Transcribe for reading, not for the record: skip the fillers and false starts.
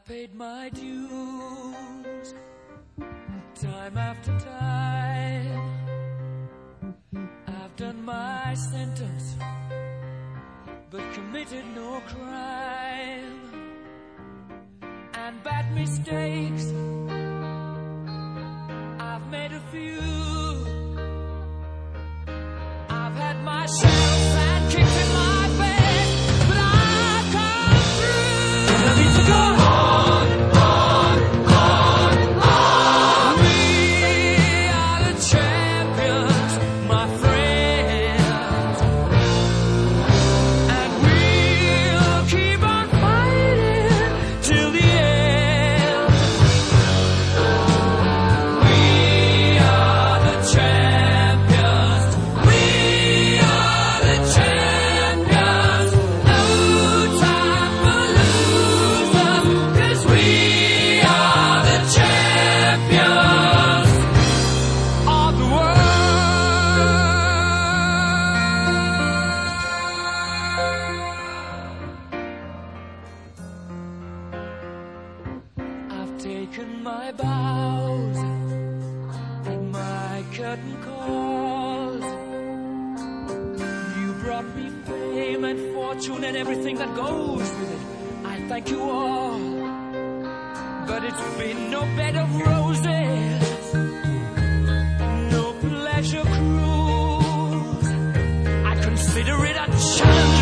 I've paid my dues, time after time. I've done my sentence, but committed no crime. And bad mistakes, I've made a few. I've had my shells and kicks in my bed, but I've come through. I need to go on, on, on, on. We are the champions, my friends, and we'll keep on fighting till the end. We are the champions. We are the champions. No time for losers, 'cause we are the champions of the world. I've taken my bows and my curtain calls. You brought me fame and fortune and everything that goes with it. I thank you all, but it's been no bed of roses, no pleasure cruise. I consider it a challenge